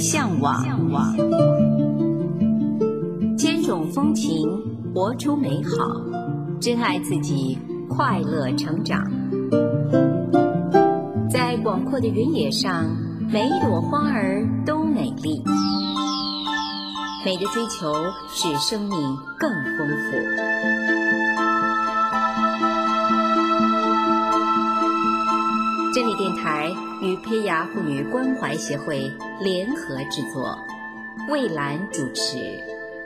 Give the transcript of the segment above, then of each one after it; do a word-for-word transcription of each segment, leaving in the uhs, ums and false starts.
向往，千种风情，活出美好，珍爱自己，快乐成长。在广阔的原野上，每一朵花儿都美丽。美的追求使生命更丰富。真理电台与胚芽妇女关怀协会联合制作，蔚蓝主持。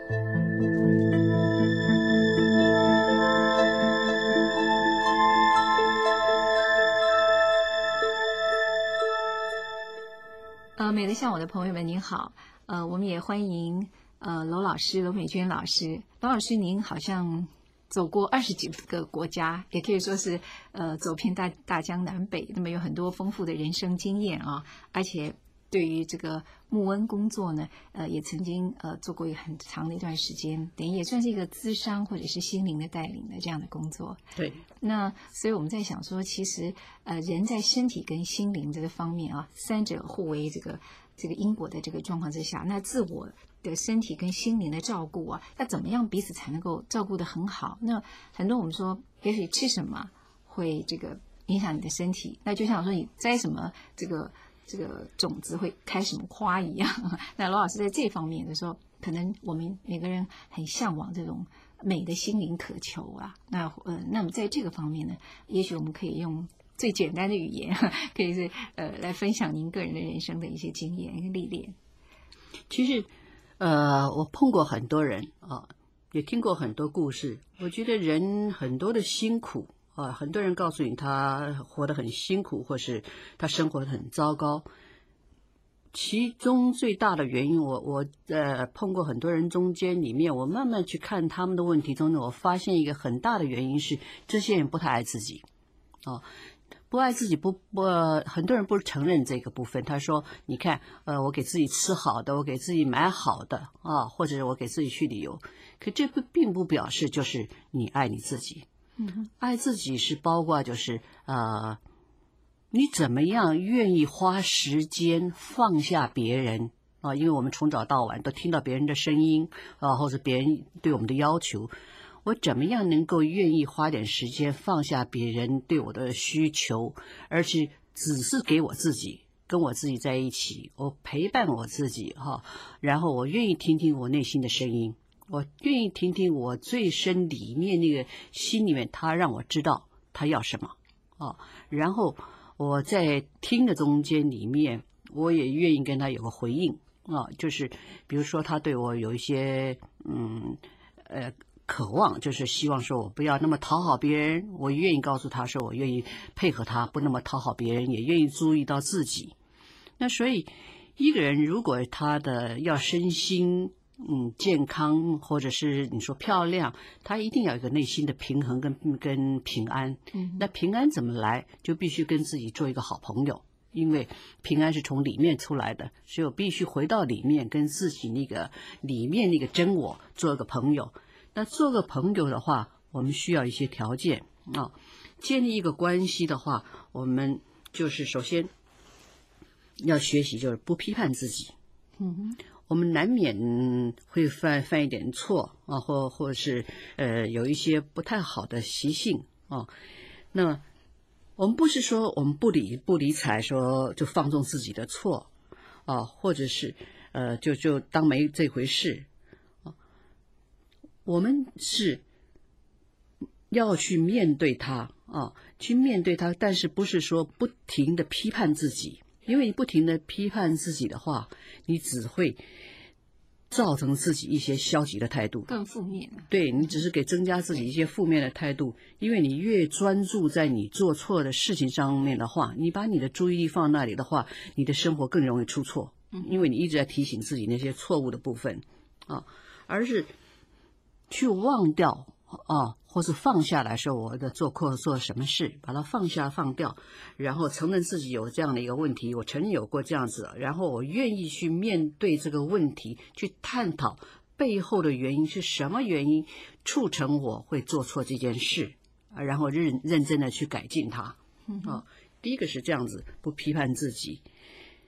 呃，美的向往的朋友们，您好。呃，我们也欢迎呃娄老师，娄美娟老师。娄老师，您好像走过二十几个国家，也可以说是呃走遍大大江南北，那么有很多丰富的人生经验啊，而且对于这个牧恩工作呢，呃也曾经呃做过一个很长的一段时间，等于也算是一个咨商或者是心灵的带领的这样的工作。 对， 那所以我们在想说，其实呃人在身体跟心灵这个方面啊，三者互为这个这个因果的这个状况之下，那自我的身体跟心灵的照顾啊，要怎么样彼此才能够照顾得很好？那很多我们说，也许吃什么会这个影响你的身体，那就像说你栽什么这个这个种子会开什么花一样。那罗老师在这方面的时候，可能我们每个人很向往这种美的心灵渴求啊。那呃，那么在这个方面呢，也许我们可以用最简单的语言，可以是呃来分享您个人的人生的一些经验跟历练。 其实呃，我碰过很多人啊，也听过很多故事。我觉得人很多的辛苦啊，很多人告诉你他活得很辛苦，或是他生活得很糟糕。其中最大的原因，我我呃碰过很多人中间里面，我慢慢去看他们的问题中呢，我发现一个很大的原因是，这些人不太爱自己，哦。不爱自己不不、呃，很多人不承认这个部分。他说：“你看，呃，我给自己吃好的，我给自己买好的啊，或者我给自己去旅游。可这不并不表示就是你爱你自己。嗯，爱自己是包括就是呃，你怎么样愿意花时间放下别人啊？因为我们从早到晚都听到别人的声音啊，或者别人对我们的要求。”我怎么样能够愿意花点时间放下别人对我的需求，而且只是给我自己，跟我自己在一起，我陪伴我自己哈，然后我愿意听听我内心的声音，我愿意听听我最深里面那个心里面他让我知道他要什么啊，然后我在听的中间里面，我也愿意跟他有个回应啊，就是比如说他对我有一些嗯呃。渴望就是希望说我不要那么讨好别人，我愿意告诉他说我愿意配合他，不那么讨好别人，也愿意注意到自己。那所以一个人如果他的要身心嗯健康，或者是你说漂亮，他一定要有一个内心的平衡跟跟平安。嗯，那平安怎么来？就必须跟自己做一个好朋友。因为平安是从里面出来的，所以我必须回到里面，跟自己那个里面那个真我做一个朋友。那做个朋友的话，我们需要一些条件啊。建立一个关系的话，我们就是首先要学习，就是不批判自己。嗯哼，我们难免会犯犯一点错啊，或或是呃有一些不太好的习性啊。那我们不是说我们不理不理睬，说就放纵自己的错啊，或者是呃就就当没这回事。我们是要去面对它啊，去面对它，但是不是说不停的批判自己，因为你不停的批判自己的话，你只会造成自己一些消极的态度， 更负面。 对，你只是给增加自己一些负面的态度，因为你越专注在你做错的事情上面的话，你把你的注意力放那里的话，你的生活更容易出错，因为你一直在提醒自己那些错误的部分啊，而是去忘掉啊，或是放下来说我的做错做什么事，把它放下放掉，然后承认自己有这样的一个问题，我承认有过这样子，然后我愿意去面对这个问题，去探讨背后的原因是什么原因促成我会做错这件事，然后认认真的去改进它啊。第一个是这样子，不批判自己。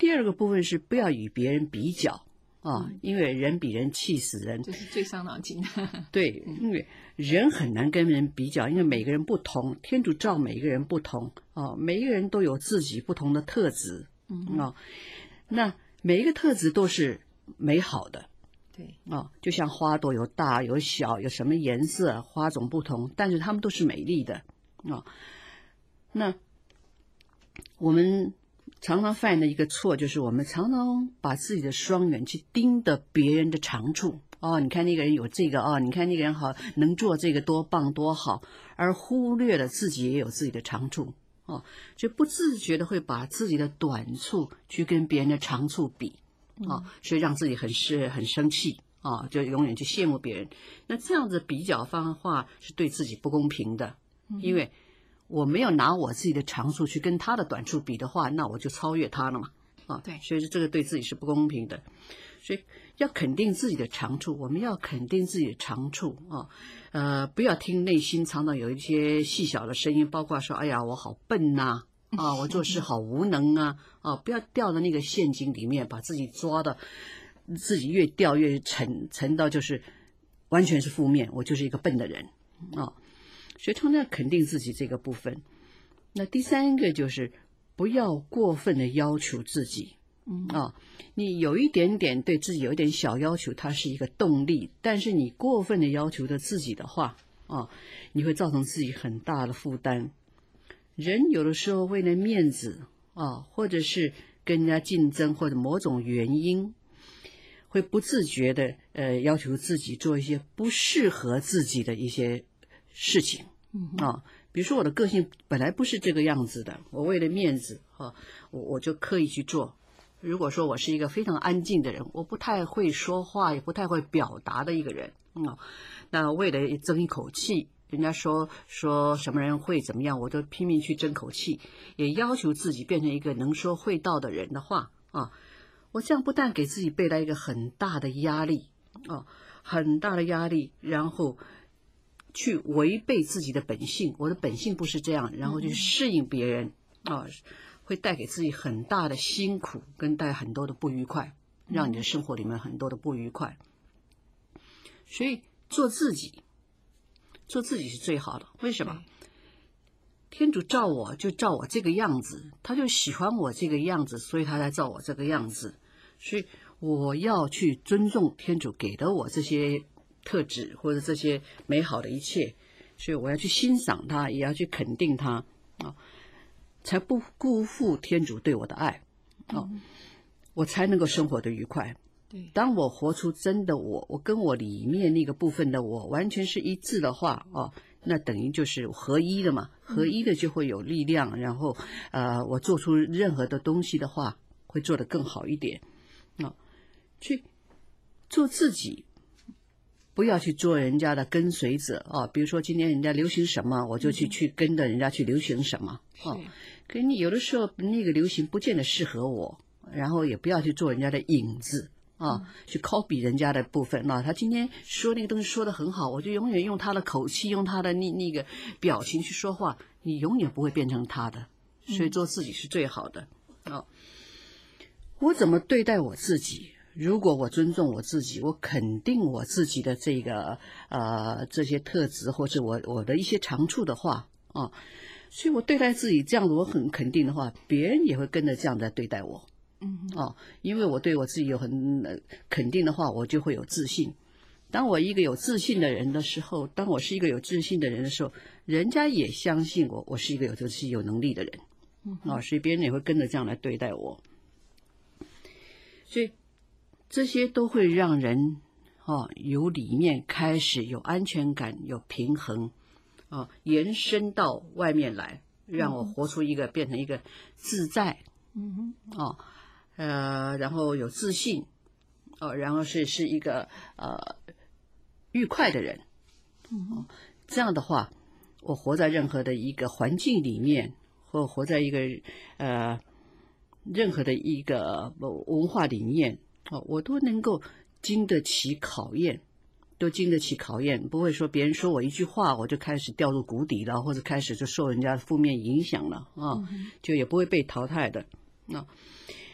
第二个部分是不要与别人比较啊， 嗯、 因为人比人气死人， 这是最伤脑筋的。 对，因为人很难跟人比较，因为每个人不同，天主照每一个人不同啊，每一个人都有自己不同的特质，嗯啊，那每一个特质都是美好的。 对啊，就像花朵有大有小，有什么颜色，花种不同，但是它们都是美丽的啊。那我们常常犯的一个错，就是我们常常把自己的双眼去盯着别人的长处。哦，你看那个人有这个哦，你看那个人好，能做这个多棒多好，而忽略了自己也有自己的长处哦，就不自觉的会把自己的短处去跟别人的长处比啊、哦，所以让自己很是很生气啊、哦，就永远去羡慕别人。那这样子比较方法是对自己不公平的，因为我没有拿我自己的长处去跟他的短处比的话，那我就超越他了嘛啊， 对， 所以这个对自己是不公平的。所以要肯定自己的长处，我们要肯定自己的长处啊，呃，不要听内心常常有一些细小的声音，包括说，哎呀，我好笨呐、啊，啊，我做事好无能啊，啊，不要掉到那个陷阱里面，把自己抓的，自己越掉越沉，沉到就是完全是负面，我就是一个笨的人啊，所以常常要肯定自己这个部分。那第三个就是不要过分的要求自己。嗯啊，你有一点点对自己有一点小要求，它是一个动力，但是你过分的要求着自己的话啊，你会造成自己很大的负担。人有的时候为了面子啊，或者是跟人家竞争，或者某种原因，会不自觉的呃要求自己做一些不适合自己的一些事情啊。比如说我的个性本来不是这个样子的，我为了面子啊，我我就刻意去做。如果说我是一个非常安静的人，我不太会说话，也不太会表达的一个人，嗯，那为了争一口气，人家说说什么人会怎么样，我就拼命去争口气，也要求自己变成一个能说会道的人的话啊，我这样不但给自己背来一个很大的压力啊，很大的压力，然后去违背自己的本性，我的本性不是这样，然后去适应别人啊。会带给自己很大的辛苦，跟带很多的不愉快，让你的生活里面很多的不愉快。所以做自己，做自己是最好的。为什么？天主造我就造我这个样子，他就喜欢我这个样子，所以他才造我这个样子。所以我要去尊重天主给的我这些特质或者这些美好的一切，所以我要去欣赏他，也要去肯定他啊。才不辜负天主对我的爱，哦，嗯、我才能够生活得愉快。 对， 当我活出真的我，我跟我里面那个部分的我完全是一致的话，哦，那等于就是合一的嘛，合一的就会有力量，嗯、然后呃，我做出任何的东西的话，会做得更好一点，啊、哦，去做自己。不要去做人家的跟随者啊！比如说今天人家流行什么，我就去去跟着人家去流行什么啊。可你有的时候那个流行不见得适合我，然后也不要去做人家的影子啊，去 copy 人家的部分啊。他今天说那个东西说得很好，我就永远用他的口气，用他的那那个表情去说话，你永远不会变成他的。所以做自己是最好的啊。我怎么对待我自己？如果我尊重我自己，我肯定我自己的这个呃这些特质，或者我我的一些长处的话啊，所以我对待自己这样子，我很肯定的话，别人也会跟着这样的对待我，嗯啊，因为我对我自己有很、呃、肯定的话，我就会有自信。当我一个有自信的人的时候，当我是一个有自信的人的时候，人家也相信我，我是一个有自信、有能力的人，啊，所以别人也会跟着这样来对待我，所以。这些都会让人哦由里面开始有安全感，有平衡，哦延伸到外面来，让我活出一个、嗯、变成一个自在，嗯哼，哦呃，然后有自信，哦，然后是是一个呃愉快的人，嗯、哦，这样的话，我活在任何的一个环境里面，或活在一个呃任何的一个文化里面。哦，我都能够经得起考验，都经得起考验，不会说别人说我一句话我就开始掉入谷底了，或者开始就受人家负面影响了啊，就也不会被淘汰的啊。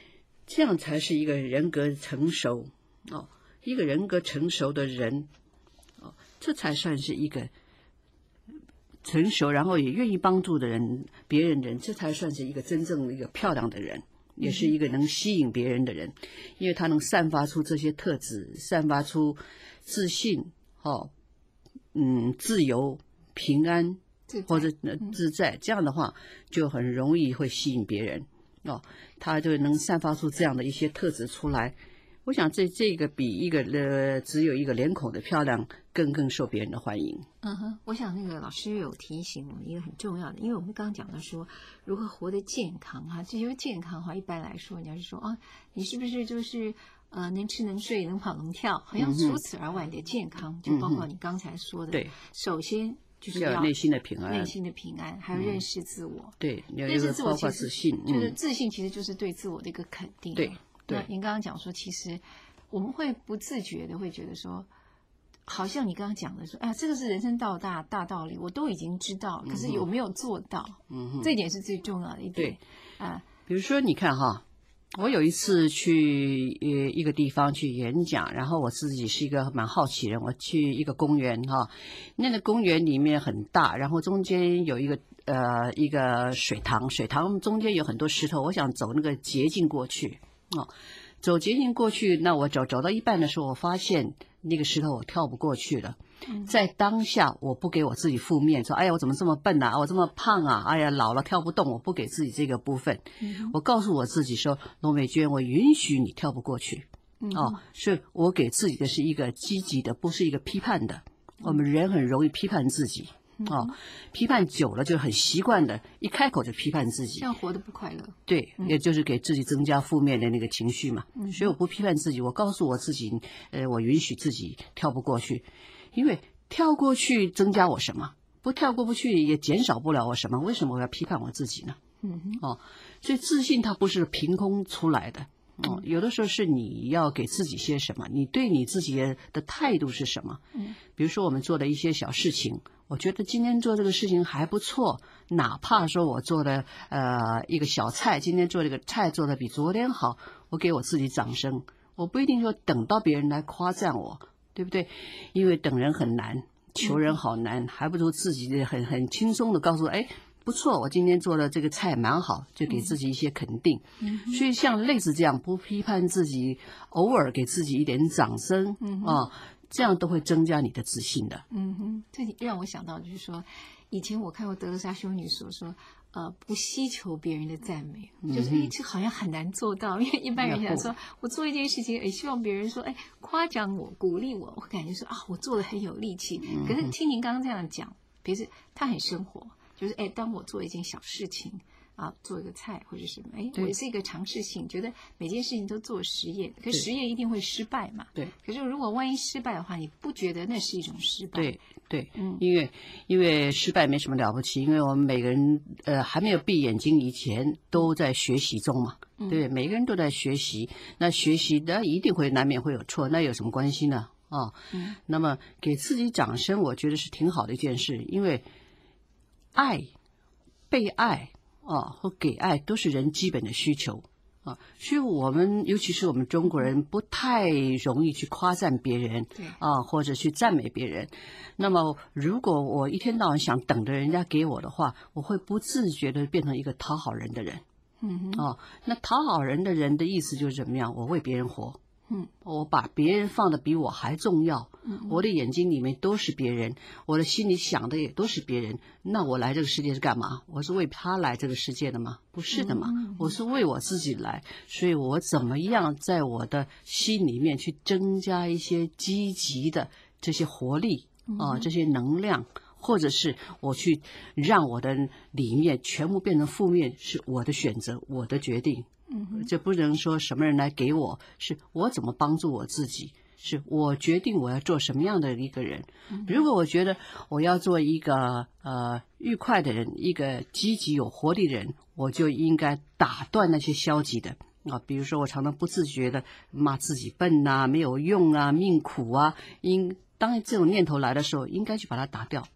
这样才是一个人格成熟哦，一个人格成熟的人哦，这才算是一个成熟，然后也愿意帮助的人，别人人，这才算是一个真正的一个漂亮的人，也是一个能吸引别人的人，因为他能散发出这些特质，散发出自信哦，嗯，自由、平安或者自在，这样的话就很容易会吸引别人哦，他就能散发出这样的一些特质出来。我想这这个比一个呃只有一个脸孔的漂亮更更受别人的欢迎。 嗯哼，我想那个老师有提醒我们一个很重要的，因为我们刚刚讲到说如何活得健康哈，这就是健康哈。一般来说，人家是说啊，你是不是就是呃能吃能睡能跑能跳，好像除此而外你的健康、嗯、就包括你刚才说的， 对， 首先就是要有内心的平安， 内心的平安，还有认识自我。嗯、 对，认识自我，包括自信， 就是自信其实就是对自我的一个肯定。 对。 那您刚刚讲说，其实我们会不自觉的会觉得说，好像你刚刚讲的说，哎呀，这个是人生大大大道理，我都已经知道，可是有没有做到？嗯哼，这一点是最重要的一点。 对， 啊， 比如说你看哈，我有一次去呃一个地方去演讲，然后我自己是一个蛮好奇人，我去一个公园哈，那个公园里面很大，然后中间有一个呃一个水塘，水塘中间有很多石头，我想走那个捷径过去。哦，走捷径过去，那我走走到一半的时候，我发现那个石头我跳不过去了。在当下，我不给我自己负面，说：“哎呀，我怎么这么笨啊？我这么胖啊？哎呀，老了跳不动。”我不给自己这个部分，嗯、我告诉我自己说：“罗美娟，我允许你跳不过去。嗯”哦，所以我给自己的是一个积极的，不是一个批判的。我们人很容易批判自己。哦，批判久了就很习惯的，一开口就批判自己， 这样活得不快乐。 对，嗯、也就是给自己增加负面的那个情绪嘛。嗯、所以我不批判自己，我告诉我自己，呃，我允许自己跳不过去，因为跳过去增加我什么？不跳过不去也减少不了我什么？为什么我要批判我自己呢？嗯哼，哦，所以自信它不是凭空出来的。哦，有的时候是你要给自己些什么，你对你自己的态度是什么？嗯，比如说我们做的一些小事情，我觉得今天做这个事情还不错，哪怕说我做的呃一个小菜，今天做这个菜做的比昨天好，我给我自己掌声，我不一定说等到别人来夸赞我，对不对？因为等人很难，求人好难，嗯、还不如自己很很轻松的告诉哎。不错，我今天做的这个菜蛮好，就给自己一些肯定。嗯、所以像类似这样不批判自己，偶尔给自己一点掌声、嗯、啊，这样都会增加你的自信的。 嗯哼，这让我想到就是说，以前我看过德蕾莎修女所说，呃，不希求别人的赞美，就是哎，这好像很难做到，因为一般人想说，我做一件事情，哎，希望别人说，哎，夸奖我、鼓励我，我感觉说啊，我做的很有力气。嗯、可是听您刚刚这样讲，别是他很生活。就是哎，当我做一件小事情啊，做一个菜或者什么，哎，我是一个尝试性，觉得每件事情都做实验，可是实验一定会失败嘛。 对。 可是如果万一失败的话，你不觉得那是一种失败？ 对对，嗯，因为因为失败没什么了不起，因为我们每个人呃还没有闭眼睛以前都在学习中嘛，嗯、对，每个人都在学习，那学习的一定会难免会有错，那有什么关系呢？啊、哦，嗯，那么给自己掌声，我觉得是挺好的一件事，因为。爱、被爱啊，和给爱都是人基本的需求啊，所以我们尤其是我们中国人不太容易去夸赞别人啊，或者去赞美别人。那么，如果我一天到晚想等着人家给我的话，我会不自觉的变成一个讨好人的人。嗯哼，啊，那讨好人的人的意思就是怎么样？我为别人活。嗯，我把别人放的比我还重要，嗯，我的眼睛里面都是别人，我的心里想的也都是别人。那我来这个世界是干嘛？我是为他来这个世界的吗？不是的嘛，嗯、我是为我自己来。所以我怎么样在我的心里面去增加一些积极的这些活力啊，这些能量，或者是我去让我的里面全部变成负面，是我的选择，我的决定。嗯，这不能说什么人来给我，是我怎么帮助我自己，是我决定我要做什么样的一个人。如果我觉得我要做一个呃愉快的人，一个积极有活力的人，我就应该打断那些消极的啊，比如说我常常不自觉的骂自己笨啊、没有用啊、命苦啊，应当这种念头来的时候，应该去把它打掉。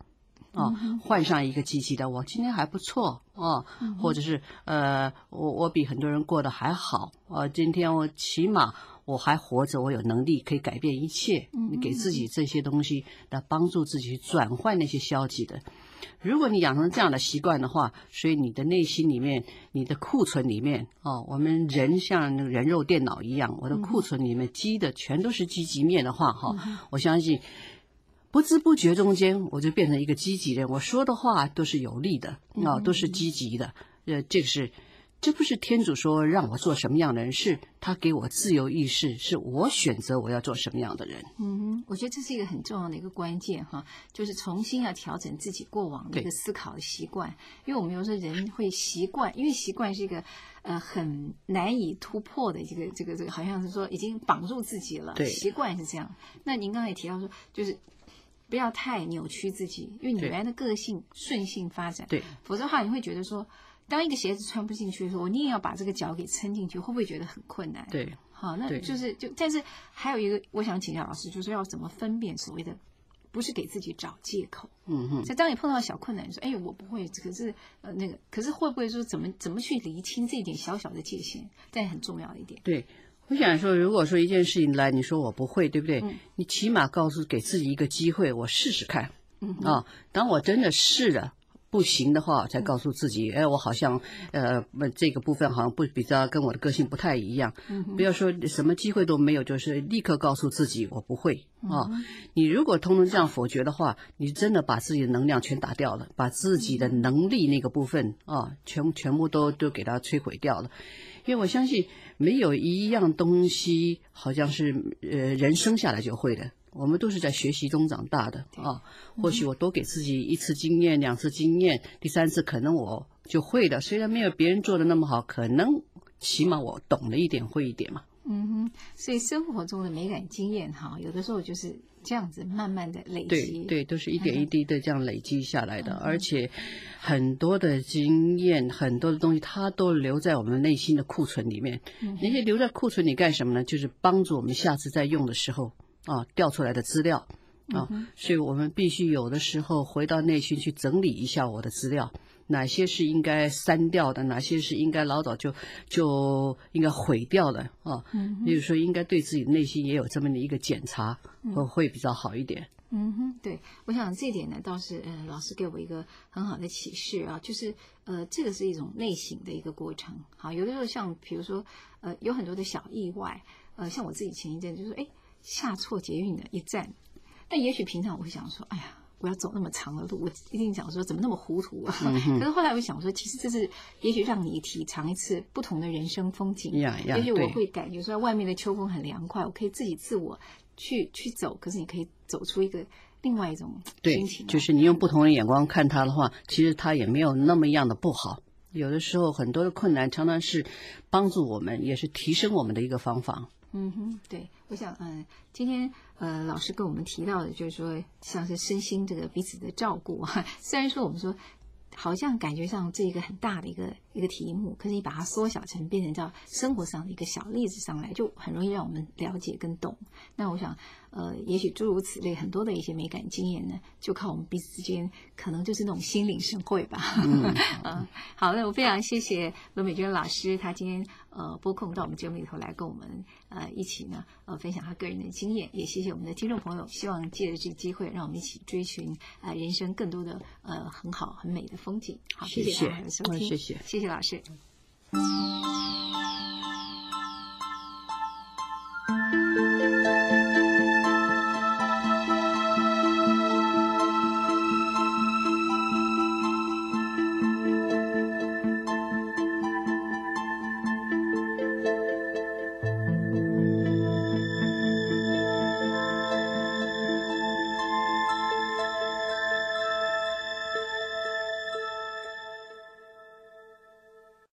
啊，换上一个积极的，我今天还不错啊，或者是呃，我我比很多人过得还好啊，今天我起码我还活着，我有能力可以改变一切，你给自己这些东西来帮助自己去转换那些消极的。如果你养成这样的习惯的话，所以你的内心里面，你的库存里面哦，我们人像那个人肉电脑一样，我的库存里面积的全都是积极面的话哈，我相信不知不觉中间我就变成一个积极人，我说的话都是有利的啊、哦，都是积极的。呃，这个是。这不是天主说让我做什么样的人，是他给我自由意识，是我选择我要做什么样的人。 嗯哼，我觉得这是一个很重要的一个关键哈，就是重新要调整自己过往的一个思考的习惯。因为我们有时候人会习惯，因为习惯是一个呃很难以突破的这个这个这个，好像是说已经绑住自己了。 对， 习惯是这样。那您刚才也提到说，就是不要太扭曲自己，因为你原来的个性顺性发展， 对， 否则的话你会觉得说。当一个鞋子穿不进去的时候，我宁愿要把这个脚给撑进去，会不会觉得很困难？ 对， 好，那就是就，但是还有一个，我想请教老师，就是要怎么分辨所谓的，不是给自己找借口。 嗯哼。 所以当你碰到小困难，你说，哎，我不会，可是呃那个，可是会不会说怎么怎么去厘清这一点小小的界限，这很重要的一点。 对，我想说，如果说一件事情来，你说我不会，对不对？ 嗯、 你起码告诉给自己一个机会，我试试看。 嗯啊、哦，当我真的试了。不行的话，才告诉自己，哎，我好像呃，这个部分好像不比较跟我的个性不太一样。 嗯、 不要说什么机会都没有，就是立刻告诉自己我不会啊、 嗯。 你如果通通这样否决的话，你真的把自己的能量全打掉了，把自己的能力那个部分啊，全全部都都给它摧毁掉了。因为我相信没有一样东西好像是呃人生下来就会的。我们都是在学习中长大的啊，或许我多给自己一次经验、两次经验，第三次可能我就会的。虽然没有别人做的那么好，可能起码我懂了一点，会一点嘛。 嗯哼，所以生活中的美感经验哈，有的时候就是这样子慢慢的累积。 对对，都是一点一滴的这样累积下来的，嗯、而且很多的经验、很多的东西，它都留在我们内心的库存里面。嗯、那些留在库存里干什么呢？就是帮助我们下次再用的时候。啊，调出来的资料啊、嗯，所以我们必须有的时候回到内心去整理一下我的资料，哪些是应该删掉的，哪些是应该老早就就应该毁掉的啊。嗯，比如说应该对自己内心也有这么的一个检查，会会比较好一点。 嗯哼，对，我想这一点呢，倒是呃，老师给我一个很好的启示啊，就是呃，这个是一种内省的一个过程。好，有的时候像比如说呃，有很多的小意外，呃，像我自己前一阵就说，哎。下错捷运的一站，但也许平常我会想说，哎呀，我要走那么长的路，我一定想说怎么那么糊涂啊？嗯、可是后来我想说，其实这是也许让你体尝一次不同的人生风景。 呀呀， 也许我会感觉说，外面的秋风很凉快，我可以自己自我去去走，可是你可以走出一个另外一种心情、啊。 对，就是你用不同的眼光看它的话，其实它也没有那么样的不好。有的时候很多的困难常常是帮助我们，也是提升我们的一个方法。 嗯哼，对，我想，嗯、呃，今天呃，老师跟我们提到的，就是说，像是身心这个彼此的照顾啊。虽然说我们说，好像感觉上这一个很大的一个一个题目，可是你把它缩小成变成到生活上的一个小例子上来，就很容易让我们了解跟懂。那我想，呃，也许诸如此类很多的一些美感经验呢，就靠我们彼此之间，可能就是那种心领神会吧。嗯，呃、好，那我非常谢谢罗美娟老师，她今天呃拨空到我们节目里头来跟我们呃一起呢呃分享她个人的经验，也谢谢我们的听众朋友，希望借着这个机会，让我们一起追寻呃人生更多的呃很好很美的风景。好，谢谢大家的收听， 谢谢， 谢谢老师。